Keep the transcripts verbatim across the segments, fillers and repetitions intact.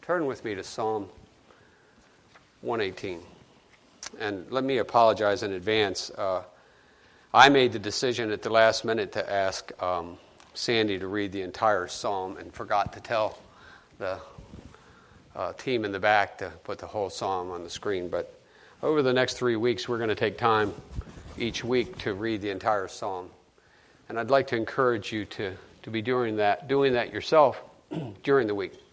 Turn with me to Psalm one eighteen. And let me apologize in advance. Uh, I made the decision at the last minute to ask um, Sandy to read the entire psalm and forgot to tell the uh, team in the back to put the whole psalm on the screen. But over the next three weeks, we're going to take time each week to read the entire psalm. And I'd like to encourage you to, to be doing that, doing that yourself during the week.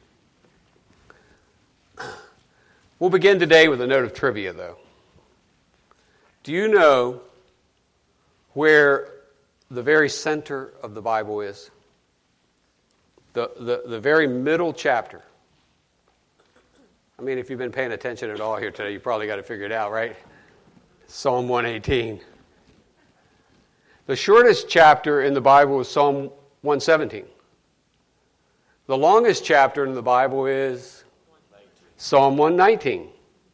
We'll begin today with a note of trivia, though. Do you know where the very center of the Bible is? The, the, the very middle chapter. I mean, if you've been paying attention at all here today, you probably got to figure it out, right? Psalm one eighteen. The shortest chapter in the Bible is Psalm one seventeen. The longest chapter in the Bible is Psalm one nineteen.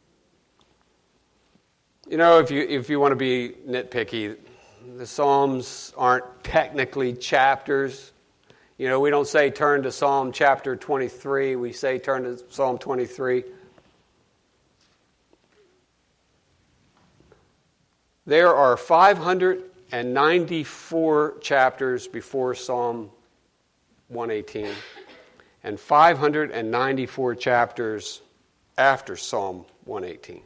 You know, if you if you want to be nitpicky, the Psalms aren't technically chapters. You know, we don't say turn to Psalm chapter twenty-three. We say turn to Psalm twenty-three. There are five hundred ninety-four chapters before Psalm one eighteen and five hundred ninety-four chapters after Psalm one eighteen.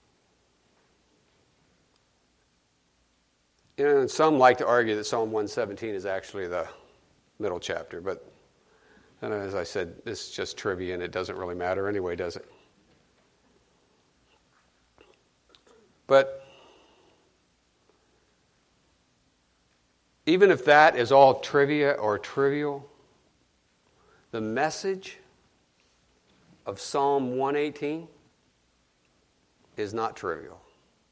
You know, and some like to argue that Psalm one seventeen is actually the middle chapter, but and as I said, this is just trivia and it doesn't really matter anyway, does it? But even if that is all trivia or trivial, the message of Psalm one eighteen is not trivial.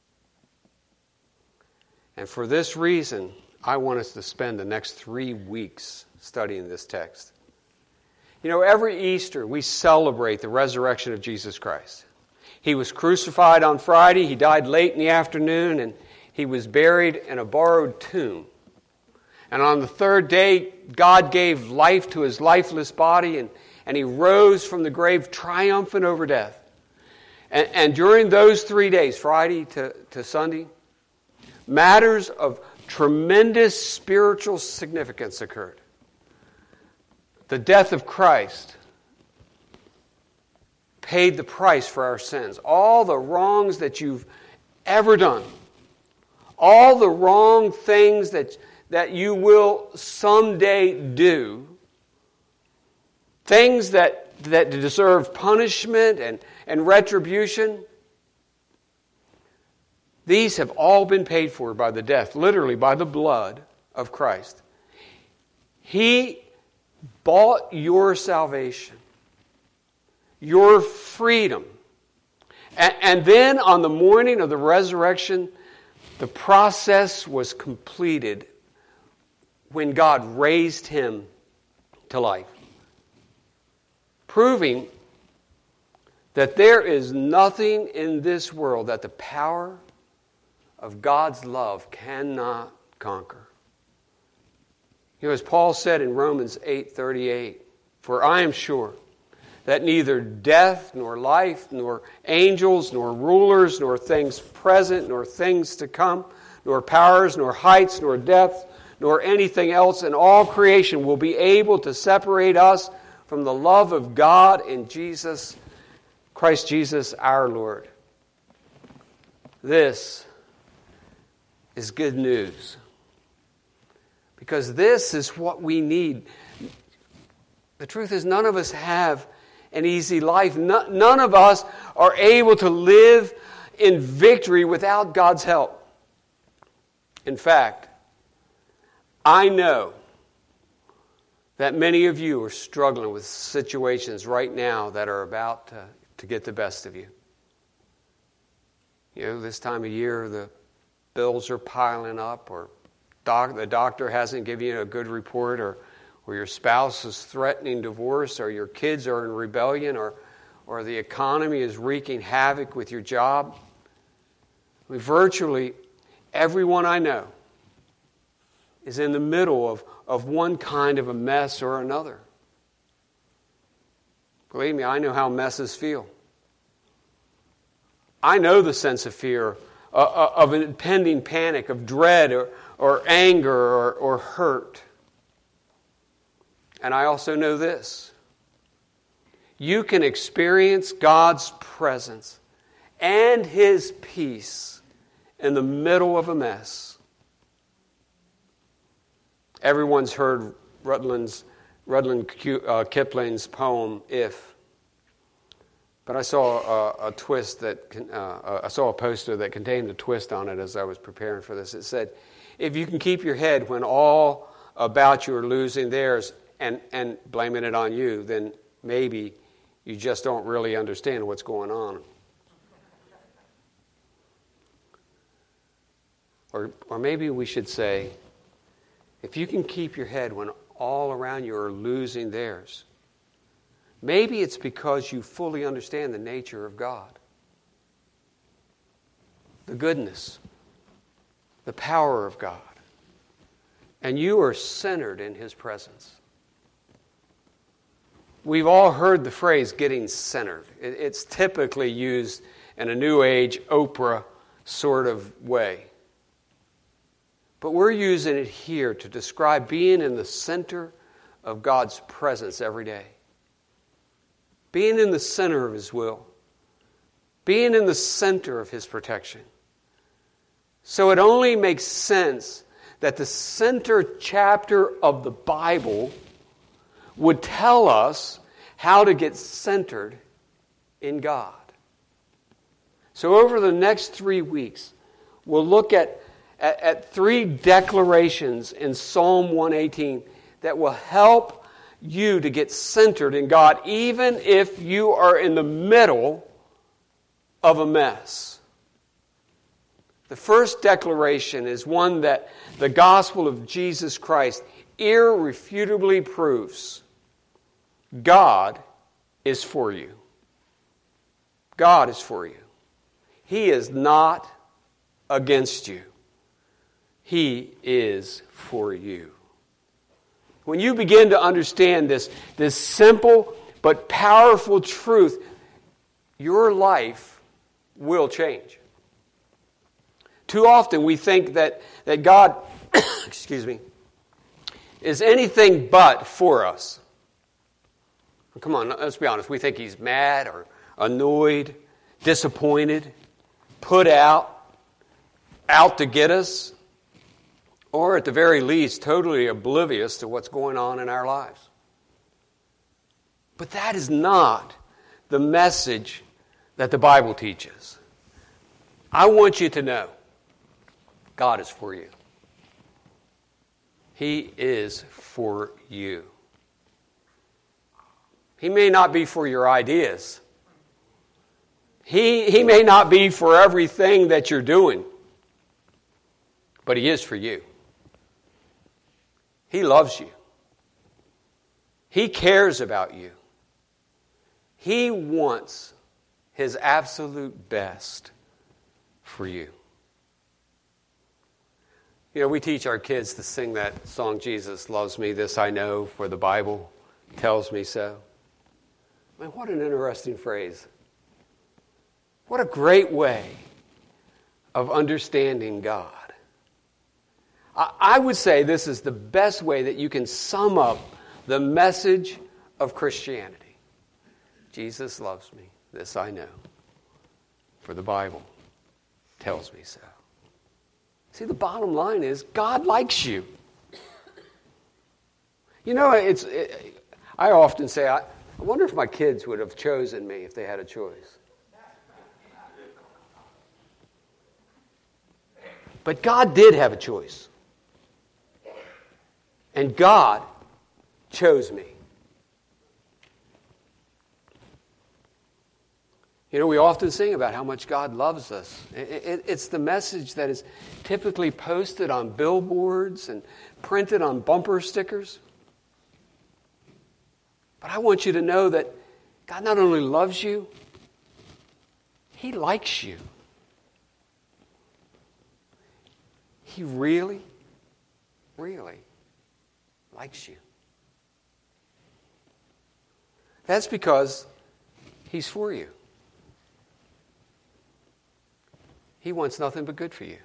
And for this reason, I want us to spend the next three weeks studying this text. You know, every Easter we celebrate the resurrection of Jesus Christ. He was crucified on Friday, he died late in the afternoon, and he was buried in a borrowed tomb. And on the third day, God gave life to his lifeless body, and, and he rose from the grave triumphant over death. And, and during those three days, Friday to, to Sunday, matters of tremendous spiritual significance occurred. The death of Christ paid the price for our sins. All the wrongs that you've ever done, all the wrong things that, that you will someday do, things that, that deserve punishment and, and retribution, these have all been paid for by the death, literally by the blood of Christ. He bought your salvation, your freedom. And, and then on the morning of the resurrection, the process was completed when God raised him to life, proving that there is nothing in this world that the power of God's love cannot conquer. You know, as Paul said in Romans eight thirty-eight, "For I am sure that neither death, nor life, nor angels, nor rulers, nor things present, nor things to come, nor powers, nor heights, nor depth, nor anything else in all creation will be able to separate us from the love of God in Jesus, Christ Jesus our Lord." This is good news. Because this is what we need. The truth is, none of us have an easy life. No, none of us are able to live in victory without God's help. In fact, I know that many of you are struggling with situations right now that are about to, to get the best of you. You know, this time of year, the bills are piling up, or doc, the doctor hasn't given you a good report, or, or your spouse is threatening divorce, or your kids are in rebellion, or, or the economy is wreaking havoc with your job. I mean, virtually everyone I know is in the middle of, of one kind of a mess or another. Believe me, I know how messes feel. I know the sense of fear, uh, of impending panic, of dread or, or anger or, or hurt. And I also know this. You can experience God's presence and His peace in the middle of a mess. Everyone's heard Rutland's, Rudyard uh, Kipling's poem, If. But I saw a, a twist that, uh, I saw a poster that contained a twist on it as I was preparing for this. It said, if you can keep your head when all about you are losing theirs and, and blaming it on you, then maybe you just don't really understand what's going on. Or, or maybe we should say, if you can keep your head when all around you are losing theirs, maybe it's because you fully understand the nature of God. The goodness, the power of God. And you are centered in His presence. We've all heard the phrase getting centered. It's typically used in a New Age Oprah sort of way. But we're using it here to describe being in the center of God's presence every day. Being in the center of His will. Being in the center of His protection. So it only makes sense that the center chapter of the Bible would tell us how to get centered in God. So over the next three weeks, we'll look at, at, at three declarations in Psalm one eighteen that will help you to get centered in God, even if you are in the middle of a mess. The first declaration is one that the gospel of Jesus Christ irrefutably proves. God is for you. God is for you. He is not against you. He is for you. When you begin to understand this, this simple but powerful truth, your life will change. Too often we think that, that God, excuse me, is anything but for us. Come on, let's be honest. We think He's mad or annoyed, disappointed, put out, out to get us, or at the very least, totally oblivious to what's going on in our lives. But that is not the message that the Bible teaches. I want you to know God is for you. He is for you. He may not be for your ideas. He, he may not be for everything that you're doing. But He is for you. He loves you. He cares about you. He wants His absolute best for you. You know, we teach our kids to sing that song, Jesus Loves Me, This I Know, for the Bible tells me so. Man, what an interesting phrase. What a great way of understanding God. I, I would say this is the best way that you can sum up the message of Christianity. Jesus loves me, this I know, for the Bible tells me so. See, the bottom line is God likes you. You know, it's. It, I often say, I, I wonder if my kids would have chosen me if they had a choice. But God did have a choice. And God chose me. You know, we often sing about how much God loves us. It, it, it's the message that is typically posted on billboards and printed on bumper stickers. But I want you to know that God not only loves you, He likes you. He really, really likes you. That's because He's for you. He wants nothing but good for you.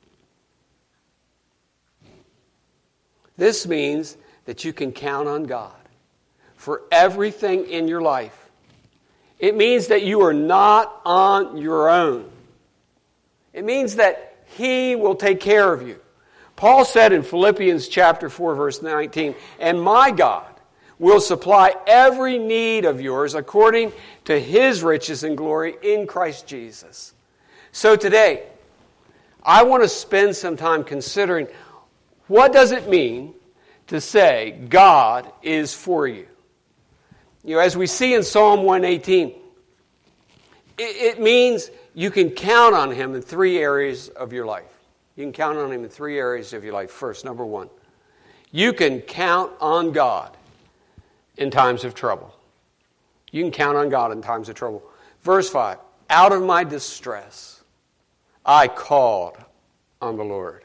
This means that you can count on God for everything in your life. It means that you are not on your own. It means that He will take care of you. Paul said in Philippians chapter four, verse nineteen, "And my God will supply every need of yours according to His riches and glory in Christ Jesus." So today, I want to spend some time considering, what does it mean to say God is for you? You know, as we see in Psalm one eighteen, it, it means you can count on Him in three areas of your life. You can count on Him in three areas of your life. First, number one, you can count on God in times of trouble. You can count on God in times of trouble. Verse five, out of my distress, I called on the Lord.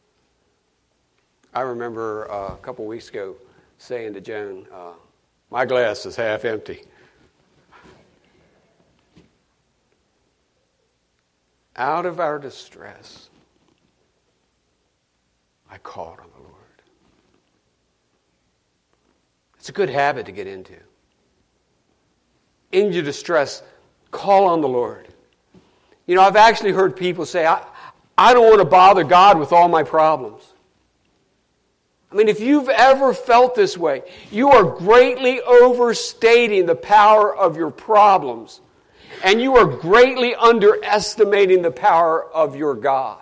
I remember uh, a couple weeks ago saying to Joan, uh, my glass is half empty. Out of our distress, I called on the Lord. It's a good habit to get into. In your distress, call on the Lord. You know, I've actually heard people say, I, I don't want to bother God with all my problems. I mean, if you've ever felt this way, you are greatly overstating the power of your problems, and you are greatly underestimating the power of your God.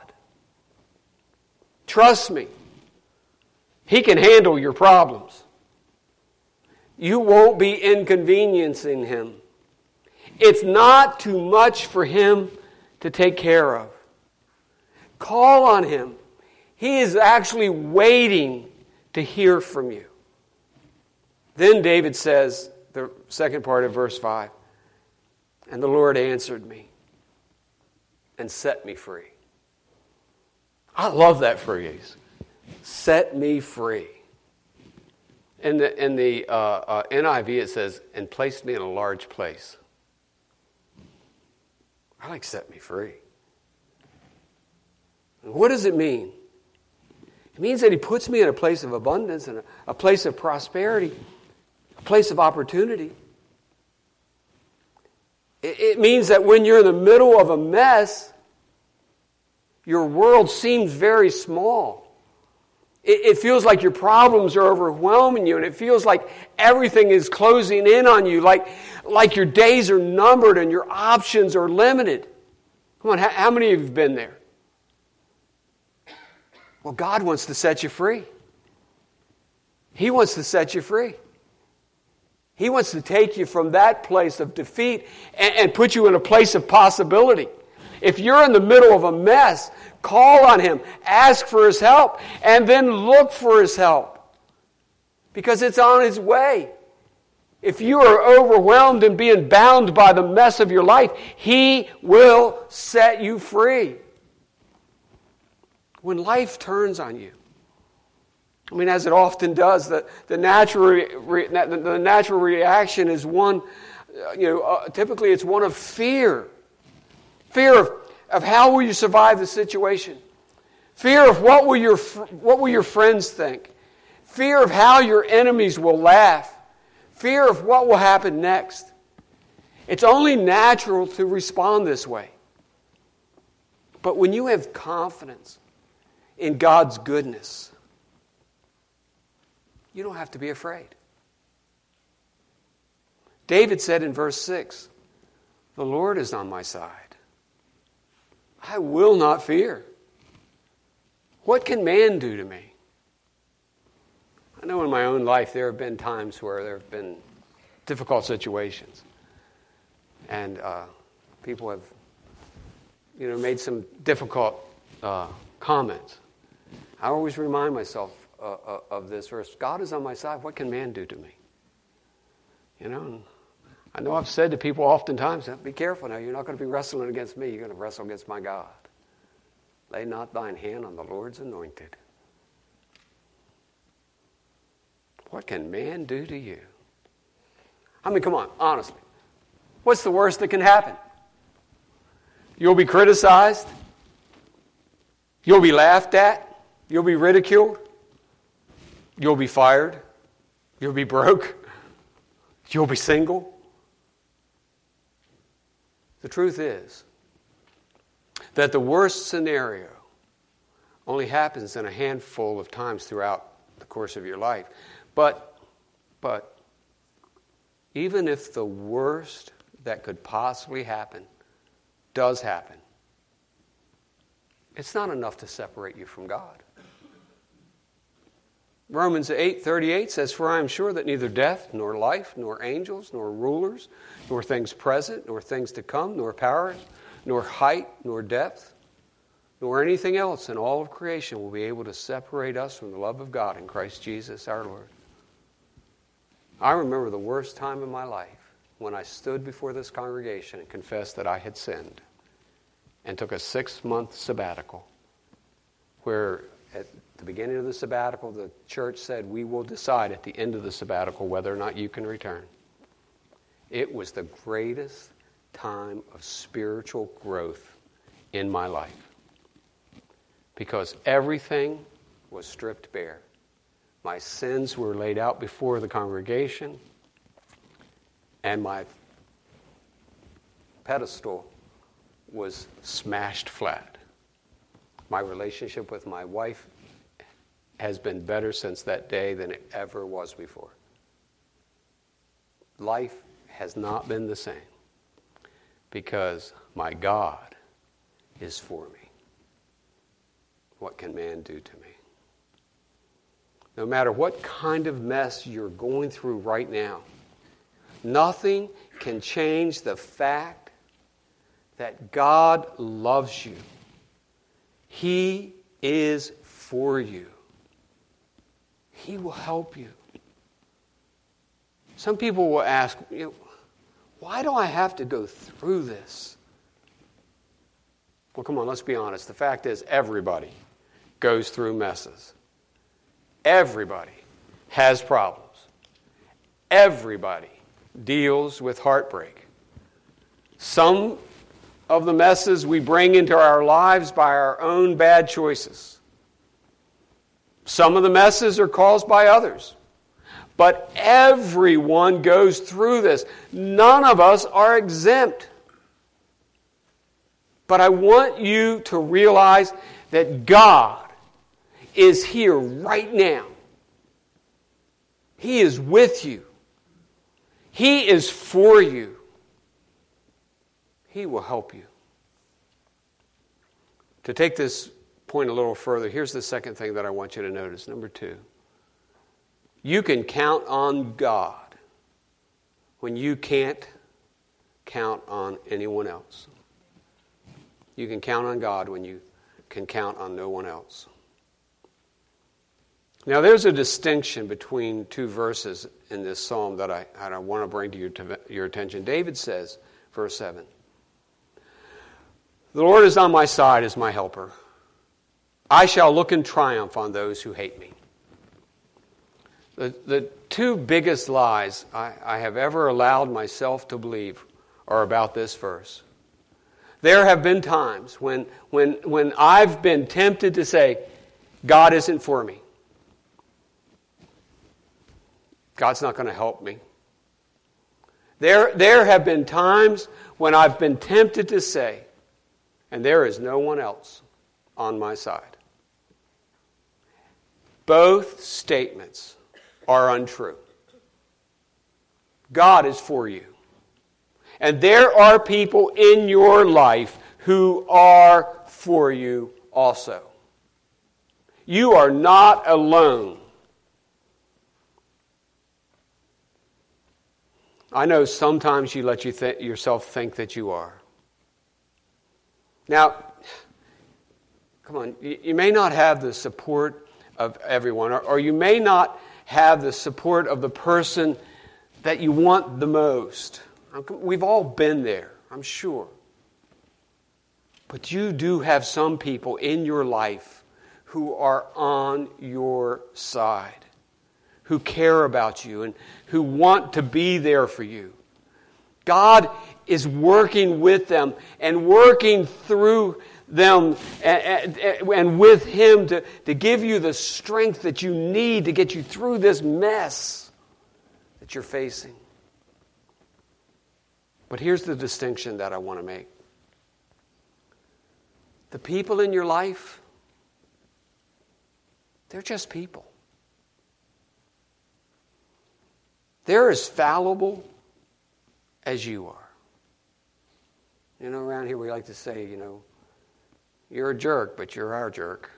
Trust me, He can handle your problems. You won't be inconveniencing Him. It's not too much for Him to take care of. Call on Him. He is actually waiting to hear from you. Then David says, the second part of verse five, and the Lord answered me and set me free. I love that phrase. Set me free. In the, in the uh, uh, N I V it says, and placed me in a large place. I like set me free. What does it mean? It means that He puts me in a place of abundance and a, a place of prosperity, a place of opportunity. It, it means that when you're in the middle of a mess, your world seems very small. It, it feels like your problems are overwhelming you, and it feels like everything is closing in on you, like, like your days are numbered and your options are limited. Come on, how, how many of you have been there? Well, God wants to set you free. He wants to set you free. He wants to take you from that place of defeat and, and put you in a place of possibility. If you're in the middle of a mess, call on Him, ask for His help, and then look for His help. Because it's on His way. If you are overwhelmed and being bound by the mess of your life, He will set you free. When life turns on you, I mean, as it often does, the, the, natural, re, the natural reaction is one, you know, uh, typically it's one of fear. Fear of, of how will you survive the situation. Fear of what will your what will your friends think. Fear of how your enemies will laugh. Fear of what will happen next. It's only natural to respond this way. But when you have confidence in God's goodness, you don't have to be afraid. David said in verse six, the Lord is on my side. I will not fear. What can man do to me? I know in my own life there have been times where there have been difficult situations. And uh, people have, you know, made some difficult uh, comments. I always remind myself uh, uh, of this verse. God is on my side. What can man do to me? You know, and I know I've said to people oftentimes, be careful now. You're not going to be wrestling against me. You're going to wrestle against my God. Lay not thine hand on the Lord's anointed. What can man do to you? I mean, come on, honestly. What's the worst that can happen? You'll be criticized. You'll be laughed at. You'll be ridiculed. You'll be fired. You'll be broke. You'll be single. The truth is that the worst scenario only happens in a handful of times throughout the course of your life. But, but, even if the worst that could possibly happen does happen, it's not enough to separate you from God. Romans eight thirty-eight says, "For I am sure that neither death, nor life, nor angels, nor rulers, nor things present, nor things to come, nor powers, nor height, nor depth, nor anything else in all of creation will be able to separate us from the love of God in Christ Jesus our Lord." I remember the worst time in my life when I stood before this congregation and confessed that I had sinned and took a six-month sabbatical where at the beginning of the sabbatical the church said, "We will decide at the end of the sabbatical whether or not you can return." It was the greatest time of spiritual growth in my life because everything was stripped bare. My sins were laid out before the congregation, and my pedestal was smashed flat. My relationship with my wife has been better since that day than it ever was before. Life has not been the same because my God is for me. What can man do to me? No matter what kind of mess you're going through right now, nothing can change the fact that God loves you. He is for you. He will help you. Some people will ask, you know, why do I have to go through this? Well, come on, let's be honest. The fact is, everybody goes through messes. Everybody has problems. Everybody deals with heartbreak. Some of the messes we bring into our lives by our own bad choices. Some of the messes are caused by others. But everyone goes through this. None of us are exempt. But I want you to realize that God is here right now. He is with you. He is for you. He will help you. To take this point a little further, here's the second thing that I want you to notice. Number two. You can count on God when you can't count on anyone else. You can count on God when you can count on no one else. Now, there's a distinction between two verses in this psalm that I, I want to bring to your, to your attention. David says, verse seven, "The Lord is on my side as my helper. I shall look in triumph on those who hate me." The, the two biggest lies I, I have ever allowed myself to believe are about this verse. There have been times when, when, when I've been tempted to say, God isn't for me. God's not going to help me. There, there have been times when I've been tempted to say, and there is no one else on my side. Both statements are untrue. God is for you. And there are people in your life who are for you also. You are not alone. I know sometimes you let you th- yourself think that you are. Now, come on, you, you may not have the support of everyone, or, or you may not have the support of the person that you want the most. We've all been there, I'm sure. But you do have some people in your life who are on your side, who care about you and who want to be there for you. God is working with them and working through them and, and, and with Him to, to give you the strength that you need to get you through this mess that you're facing. But here's the distinction that I want to make. The people in your life, they're just people. They're as fallible as you are. You know, around here we like to say, you know, you're a jerk, but you're our jerk.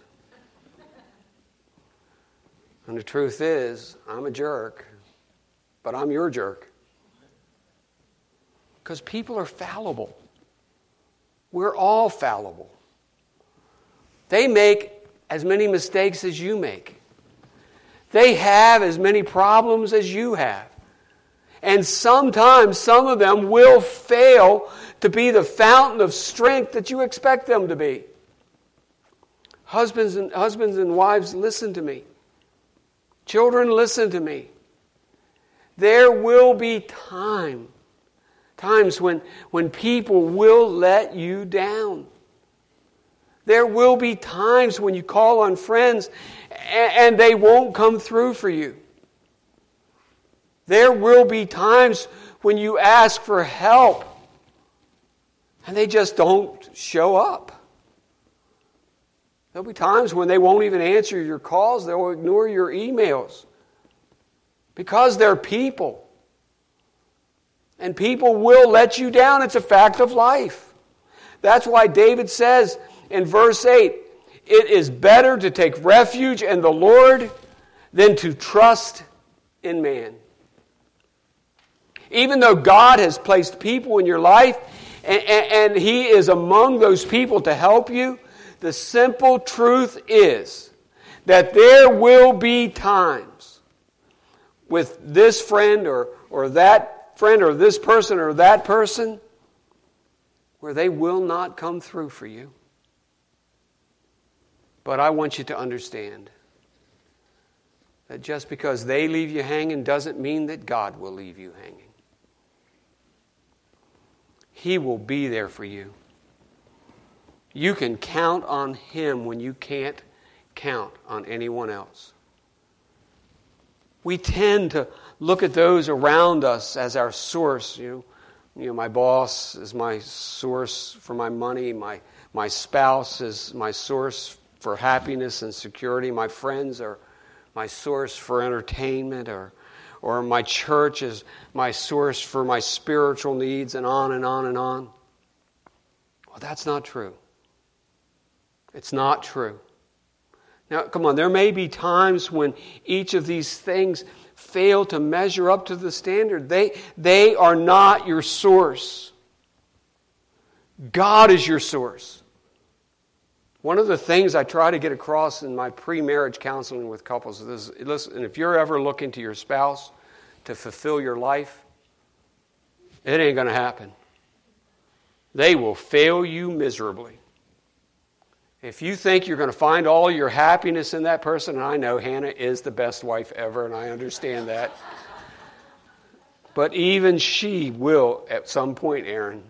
And the truth is, I'm a jerk, but I'm your jerk. Because people are fallible. We're all fallible. They make as many mistakes as you make. They have as many problems as you have. And sometimes some of them will fail to be the fountain of strength that you expect them to be. Husbands and husbands and wives, listen to me. Children, listen to me. There will be time, times when, when people will let you down. There will be times when you call on friends and, and they won't come through for you. There will be times when you ask for help and they just don't show up. There'll be times when they won't even answer your calls. They'll ignore your emails. Because they're people. And people will let you down. It's a fact of life. That's why David says in verse eight, it is better to take refuge in the Lord than to trust in man. Even though God has placed people in your life and, and, and He is among those people to help you, the simple truth is that there will be times with this friend or, or that friend or this person or that person where they will not come through for you. But I want you to understand that just because they leave you hanging doesn't mean that God will leave you hanging. He will be there for you. You can count on Him when you can't count on anyone else. We tend to look at those around us as our source. You know, you know, my boss is my source for my money. My, my spouse is my source for happiness and security. My friends are my source for entertainment, or, or my church is my source for my spiritual needs, and on and on and on. Well, that's not true. It's not true. Now, come on, there may be times when each of these things fail to measure up to the standard. They, they are not your source. God is your source. One of the things I try to get across in my pre-marriage counseling with couples is, listen, if you're ever looking to your spouse to fulfill your life, it ain't going to happen. They will fail you miserably. If you think you're going to find all your happiness in that person, and I know Hannah is the best wife ever, and I understand that. But even she will at some point, Aaron.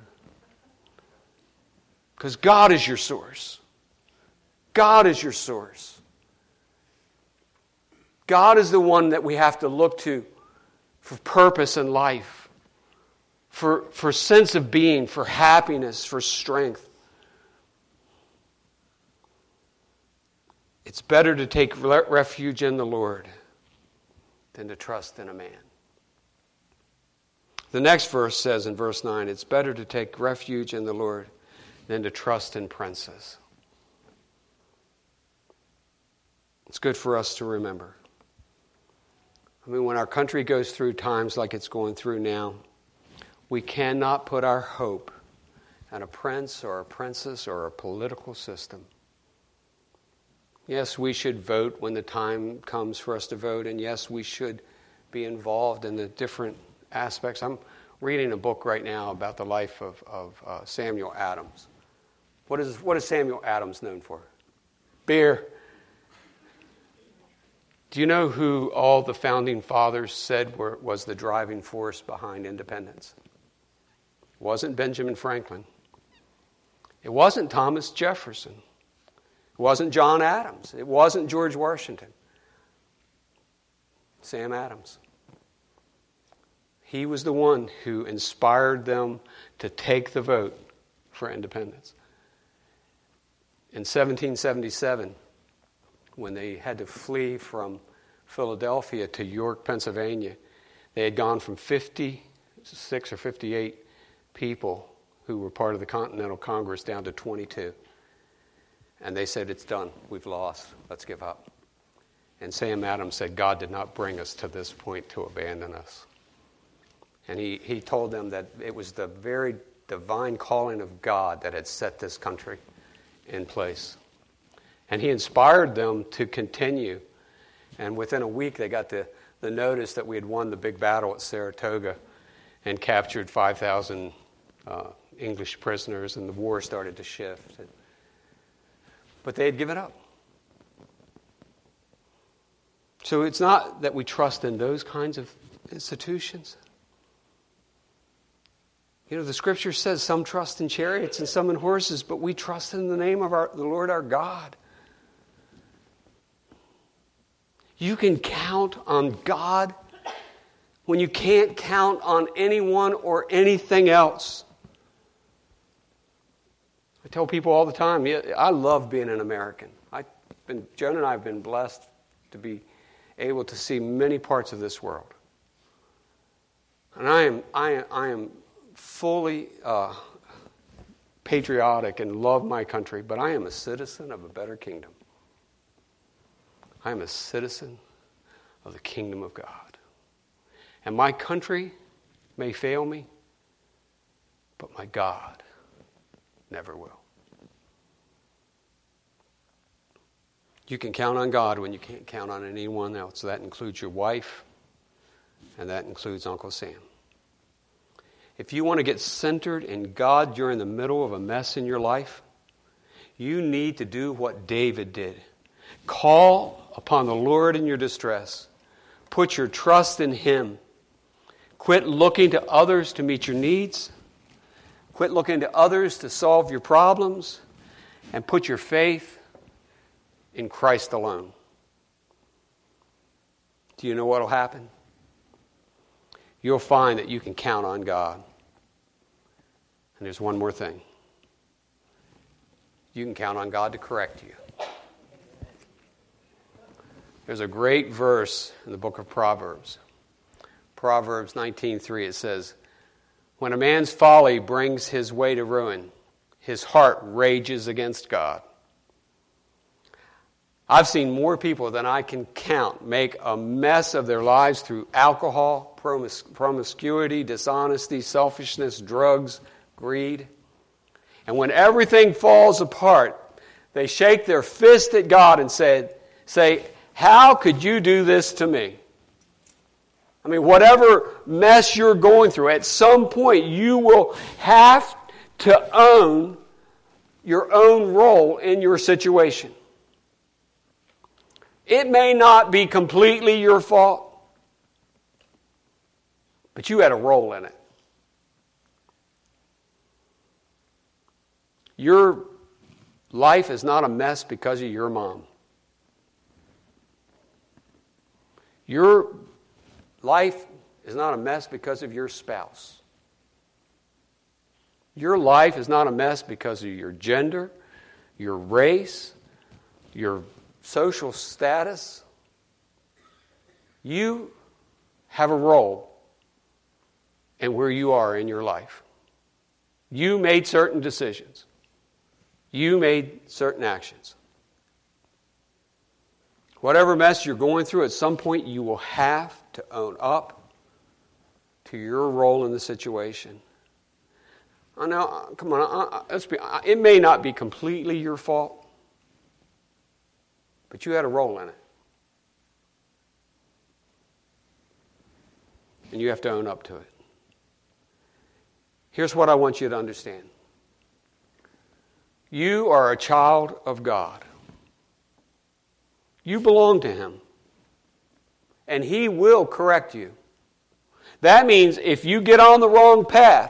Because God is your source. God is your source. God is the one that we have to look to for purpose in life, for, for sense of being, for happiness, for strength. It's better to take refuge in the Lord than to trust in a man. The next verse says in verse nine, it's better to take refuge in the Lord than to trust in princes. It's good for us to remember. I mean, when our country goes through times like it's going through now, we cannot put our hope in a prince or a princess or a political system. Yes, we should vote when the time comes for us to vote, and yes, we should be involved in the different aspects. I'm reading a book right now about the life of, of uh, Samuel Adams. What is, what is Samuel Adams known for? Beer. Do you know who all the founding fathers said were, was the driving force behind independence? It wasn't Benjamin Franklin. It wasn't Thomas Jefferson. It wasn't John Adams. It wasn't George Washington. Sam Adams. He was the one who inspired them to take the vote for independence. In seventeen seventy-seven, when they had to flee from Philadelphia to York, Pennsylvania, they had gone from fifty-six or fifty-eight people who were part of the Continental Congress down to twenty-two. And they said, it's done. We've lost. Let's give up. And Sam Adams said, God did not bring us to this point to abandon us. And he, he told them that it was the very divine calling of God that had set this country in place. And he inspired them to continue. And within a week, they got the, the notice that we had won the big battle at Saratoga and captured five thousand uh, English prisoners, and the war started to shift. But they had given up. So it's not that we trust in those kinds of institutions. You know, the Scripture says some trust in chariots and some in horses, but we trust in the name of our, the Lord our God. You can count on God when you can't count on anyone or anything else. I tell people all the time, yeah, I love being an American. I've been, Joan and I have been blessed to be able to see many parts of this world. And I am, I am, I am fully uh, patriotic and love my country, but I am a citizen of a better kingdom. I am a citizen of the kingdom of God. And my country may fail me, but my God never will. You can count on God when you can't count on anyone else. That includes your wife, and that includes Uncle Sam. If you want to get centered in God during the middle of a mess in your life, you need to do what David did. Call upon the Lord in your distress. Put your trust in Him. Quit looking to others to meet your needs. Quit looking to others to solve your problems. And put your faith in Christ alone. Do you know what will happen? You'll find that you can count on God. And there's one more thing. You can count on God to correct you. There's a great verse in the book of Proverbs. Proverbs nineteen three, it says, when a man's folly brings his way to ruin, his heart rages against God. I've seen more people than I can count make a mess of their lives through alcohol, promis- promiscuity, dishonesty, selfishness, drugs, greed. And when everything falls apart, they shake their fist at God and say, say, how could you do this to me? I mean, whatever mess you're going through, at some point you will have to own your own role in your situation. It may not be completely your fault, but you had a role in it. Your life is not a mess because of your mom. Your life is not a mess because of your spouse. Your life is not a mess because of your gender, your race, your social status. You have a role in where you are in your life. You made certain decisions. You made certain actions. Whatever mess you're going through, at some point you will have to own up to your role in the situation. Oh, now, come on, let's be, it may not be completely your fault, but you had a role in it. And you have to own up to it. Here's what I want you to understand. You are a child of God. You belong to Him. and He will correct you. That means if you get on the wrong path,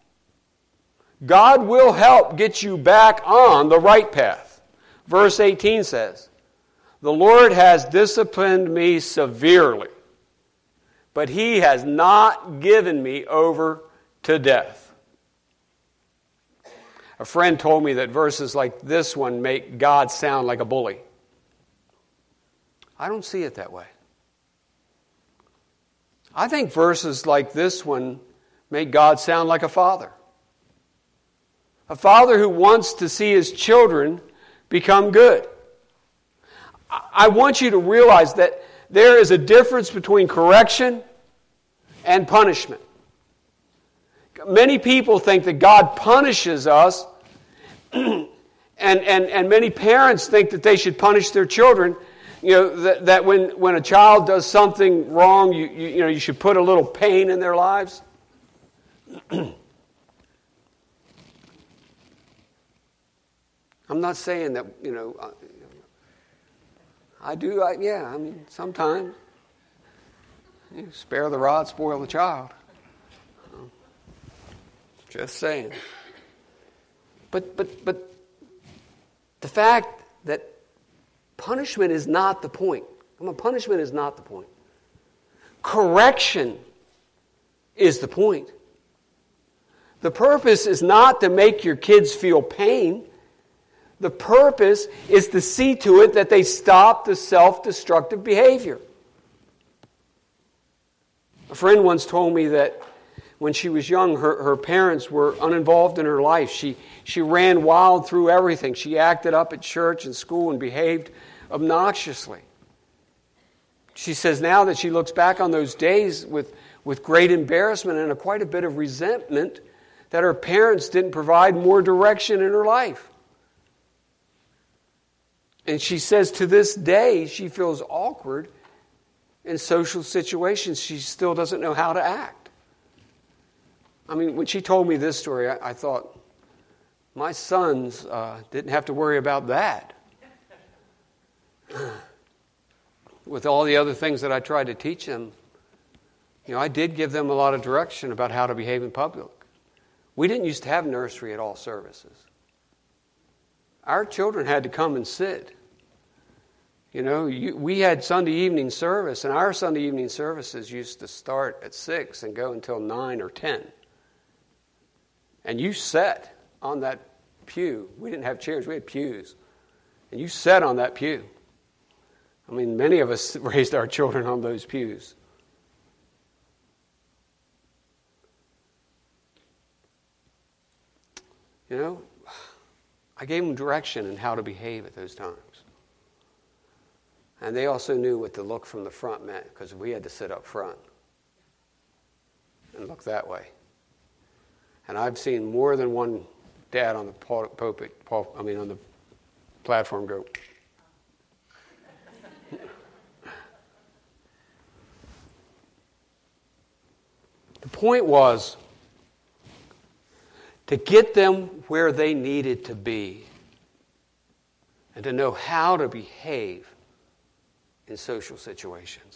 God will help get you back on the right path. Verse eighteen says, "The Lord has disciplined me severely, but He has not given me over to death." A friend told me that verses like this one make God sound like a bully. I don't see it that way. I think verses like this one make God sound like a father. A father who wants to see his children become good. I want you to realize that there is a difference between correction and punishment. Many people think that God punishes us, and, and, and many parents think that they should punish their children. You know, that, that when, when a child does something wrong, you, you, you know, you should put a little pain in their lives. I'm not saying that, you know, I, I do, I, yeah, I mean, sometimes. You spare the rod, spoil the child. Just saying. But, but, but the fact that punishment is not the point. I mean, punishment is not the point. Correction is the point. The purpose is not to make your kids feel pain. The purpose is to see to it that they stop the self-destructive behavior. A friend once told me that when she was young, her, her parents were uninvolved in her life. She, she ran wild through everything. She acted up at church and school and behaved obnoxiously. She says now that she looks back on those days with, with great embarrassment and a, quite a bit of resentment that her parents didn't provide more direction in her life. And she says to this day she feels awkward in social situations. She still doesn't know how to act. I mean, when she told me this story, I, I thought, my sons uh, didn't have to worry about that. With all the other things that I tried to teach them, you know, I did give them a lot of direction about how to behave in public. We didn't used to have nursery at all services. Our children had to come and sit. You know, you, we had Sunday evening service, and our Sunday evening services used to start at six and go until nine or ten. And you sat on that pew. We didn't have chairs, we had pews. And you sat on that pew. I mean, many of us raised our children on those pews. You know, I gave them direction in how to behave at those times. And they also knew what the look from the front meant, because we had to sit up front and look that way. And I've seen more than one dad on the pulpit, I mean on the platform go. The point was to get them where they needed to be and to know how to behave in social situations.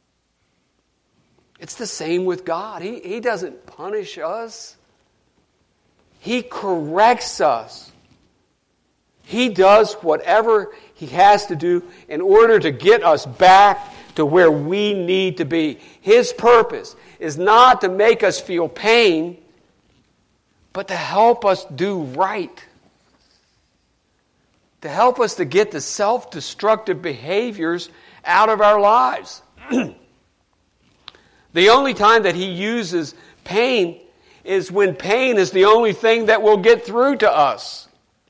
It's the same with God. He, he doesn't punish us. He corrects us. He does whatever He has to do in order to get us back to where we need to be. His purpose is not to make us feel pain, but to help us do right. To help us to get the self-destructive behaviors out of our lives. The only time that He uses pain is when pain is the only thing that will get through to us.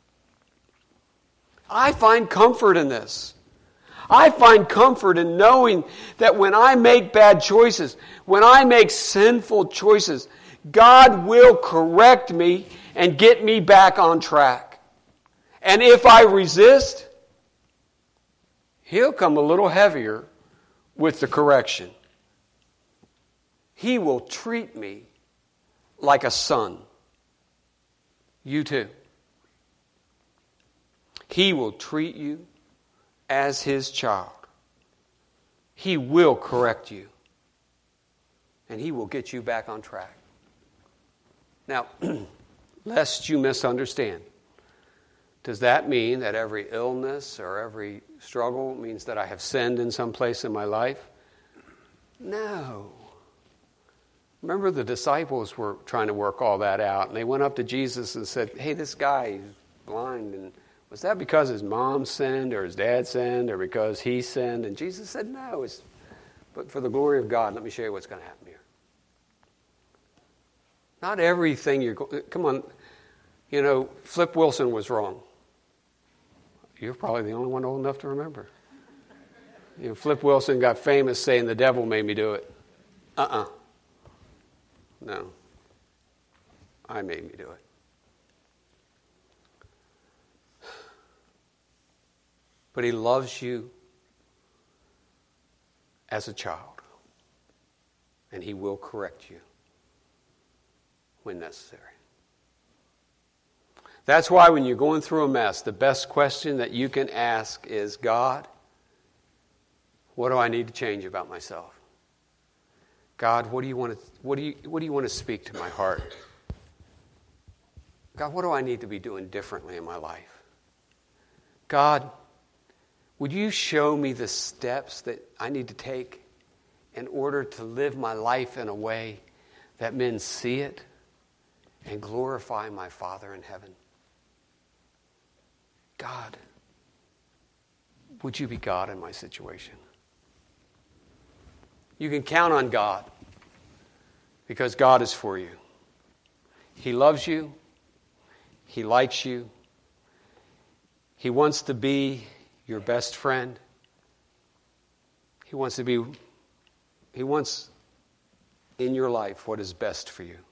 I find comfort in this. I find comfort in knowing that when I make bad choices, when I make sinful choices, God will correct me and get me back on track. And if I resist, He'll come a little heavier with the correction. He will treat me like a son. You too. He will treat you as His child. He will correct you. And He will get you back on track. Now, lest you misunderstand, does that mean that every illness or every struggle means that I have sinned in some place in my life? No. Remember, the disciples were trying to work all that out, and they went up to Jesus and said, hey, this guy is blind, and was that because his mom sinned or his dad sinned or because he sinned? And Jesus said, no, it's but for the glory of God. Let me show you what's going to happen here. Not everything you're going... Come on. You know, Flip Wilson was wrong. You're probably the only one old enough to remember. You know, Flip Wilson got famous saying, the devil made me do it. Uh-uh. No. I made me do it. But He loves you as a child. And He will correct you when necessary. That's why when you're going through a mess, the best question that you can ask is, God, what do I need to change about myself? God, what do you want to what do you what do you want to speak to my heart? God, what do I need to be doing differently in my life? God, would you show me the steps that I need to take in order to live my life in a way that men see it and glorify my Father in heaven? God, would you be God in my situation? You can count on God because God is for you. He loves you. He likes you. He wants to be your best friend. He wants to be, He wants in your life what is best for you.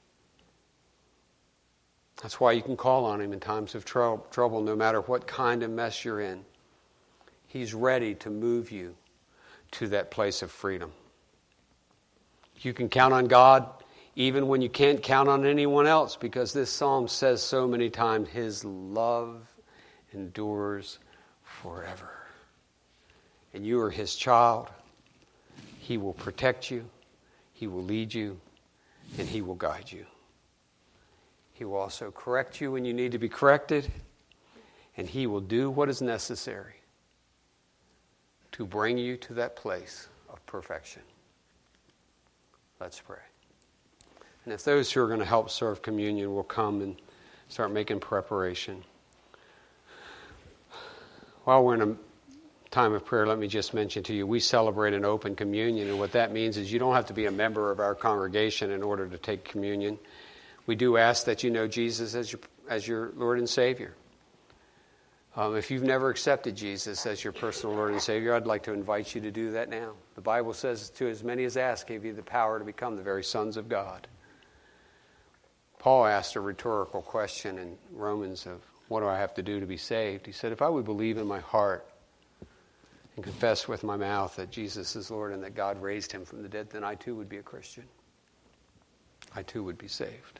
That's why you can call on Him in times of tr- trouble, no matter what kind of mess you're in. He's ready to move you to that place of freedom. You can count on God even when you can't count on anyone else, because this psalm says so many times, His love endures forever. And you are His child. He will protect you. He will lead you. And He will guide you. He will also correct you when you need to be corrected. And He will do what is necessary to bring you to that place of perfection. Let's pray. And if those who are going to help serve communion will come and start making preparation. While we're in a time of prayer, let me just mention to you, we celebrate an open communion, and what that means is you don't have to be a member of our congregation in order to take communion. We do ask that you know Jesus as your, as your Lord and Savior. Um, if you've never accepted Jesus as your personal Lord and Savior, I'd like to invite you to do that now. The Bible says, to as many as ask, give you the power to become the very sons of God. Paul asked a rhetorical question in Romans of, what do I have to do to be saved? He said, if I would believe in my heart and confess with my mouth that Jesus is Lord and that God raised Him from the dead, then I too would be a Christian. I too would be saved.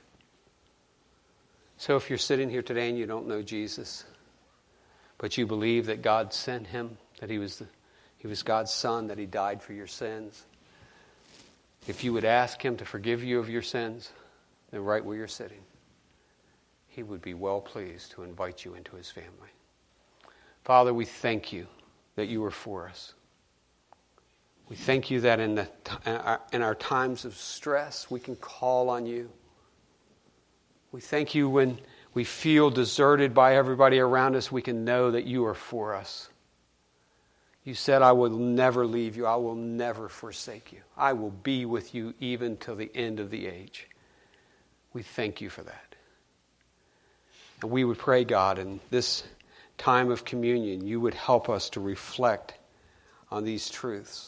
So if you're sitting here today and you don't know Jesus, but you believe that God sent Him, that He was the, He was God's Son, that He died for your sins, if you would ask Him to forgive you of your sins, then right where you're sitting, He would be well pleased to invite you into His family. Father, we thank you that you are for us. We thank you that in, the, in our times of stress, we can call on you. We thank you when we feel deserted by everybody around us, we can know that you are for us. You said, I will never leave you. I will never forsake you. I will be with you even till the end of the age. We thank you for that. And we would pray, God, in this time of communion, you would help us to reflect on these truths.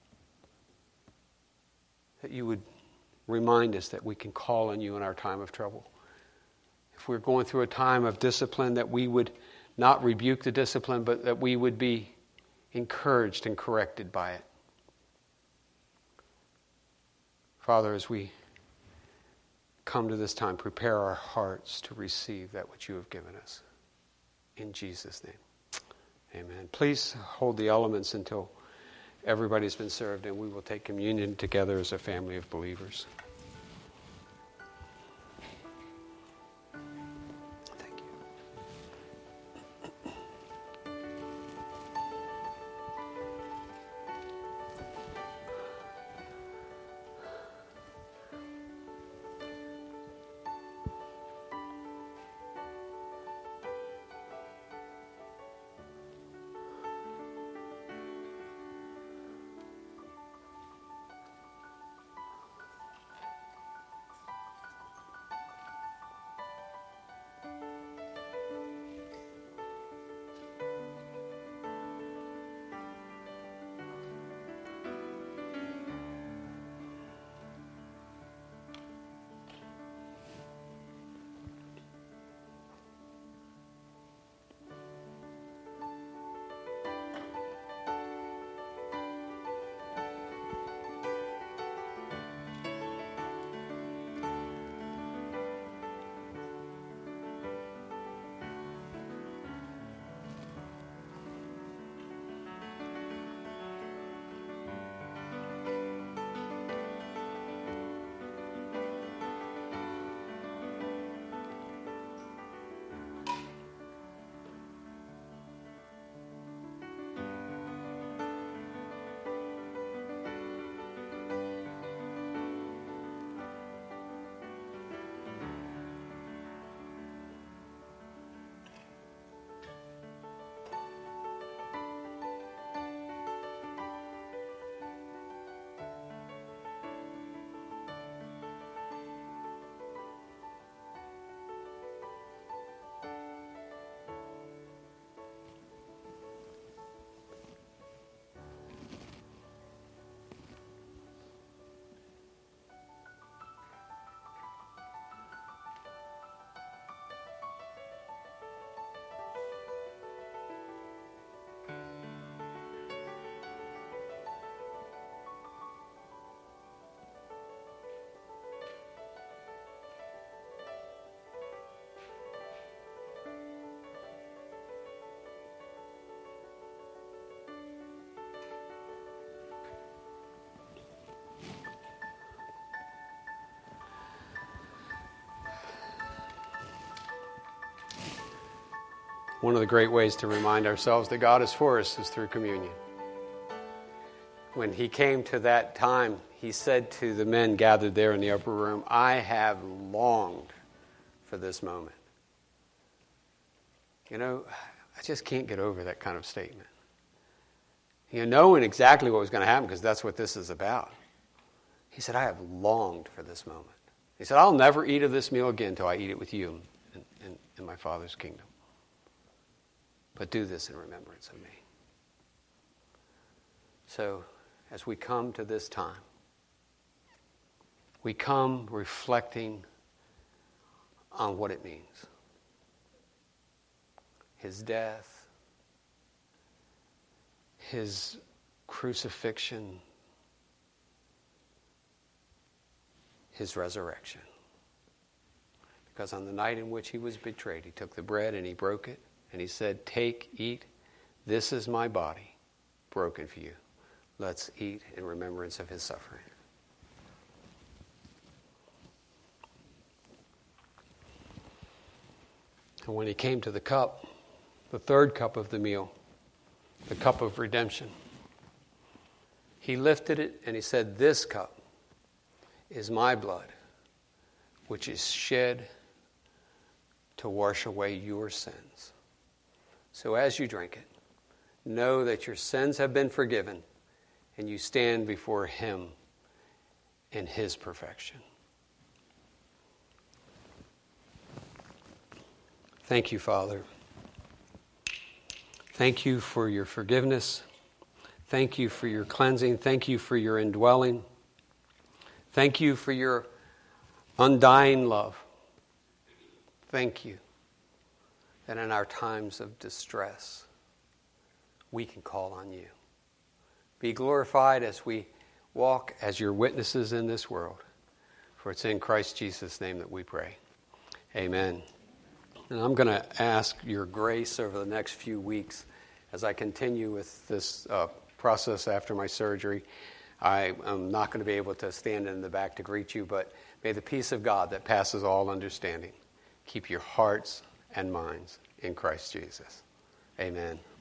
That you would remind us that we can call on you in our time of trouble. If we're going through a time of discipline, that we would not rebuke the discipline, but that we would be encouraged and corrected by it. Father, as we come to this time, prepare our hearts to receive that which you have given us. In Jesus' name, amen. Please hold the elements until Everybody's been served, and we will take communion together as a family of believers. Thank you. One of the great ways to remind ourselves that God is for us is through communion. When he came to that time, he said to the men gathered there in the upper room, I have longed for this moment. You know, I just can't get over that kind of statement. You know, knowing exactly what was going to happen, because that's what this is about. He said, I have longed for this moment. He said, I'll never eat of this meal again until I eat it with you in, in, in my Father's kingdom. But do this in remembrance of me. So, as we come to this time, we come reflecting on what it means. His death, his crucifixion, his resurrection. Because on the night in which he was betrayed, he took the bread and he broke it. And he said, take, eat, this is my body, broken for you. Let's eat in remembrance of his suffering. And when he came to the cup, the third cup of the meal, the cup of redemption, he lifted it and he said, this cup is my blood, which is shed to wash away your sins. So as you drink it, know that your sins have been forgiven and you stand before him in his perfection. Thank you, Father. Thank you for your forgiveness. Thank you for your cleansing. Thank you for your indwelling. Thank you for your undying love. Thank you that in our times of distress, we can call on you. Be glorified as we walk as your witnesses in this world. For it's in Christ Jesus' name that we pray. Amen. And I'm going to ask your grace over the next few weeks as I continue with this uh, process after my surgery. I am not going to be able to stand in the back to greet you, but may the peace of God that passes all understanding keep your hearts and minds in Christ Jesus. Amen.